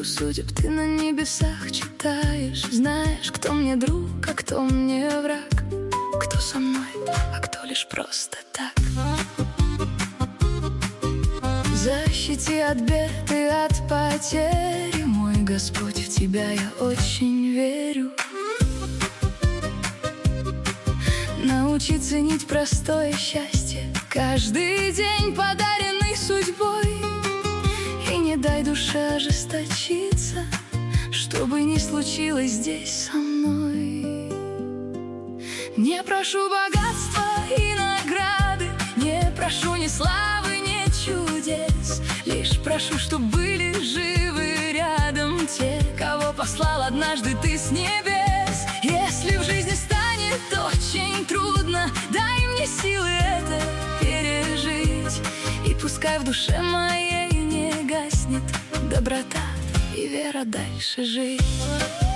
книгу судеб ты на небесах читаешь. Знаешь, кто мне друг, а кто мне враг, кто со мной, а кто лишь просто так. Защити от бед и от потери, мой Господь, в Тебя я очень верю. Научи ценить простое счастье, каждый день подаренный судьбой. И не дай душе ожесточиться, что бы ни случилось здесь со мной. Не прошу богатства и награды, не прошу ни славы, ни чудес. Лишь прошу, чтоб были живы рядом те, кого послал однажды ты с небес. Если в жизни станет очень трудно, дай мне силы это пережить. И пускай в душе моей не гаснет доброта и вера дальше жить.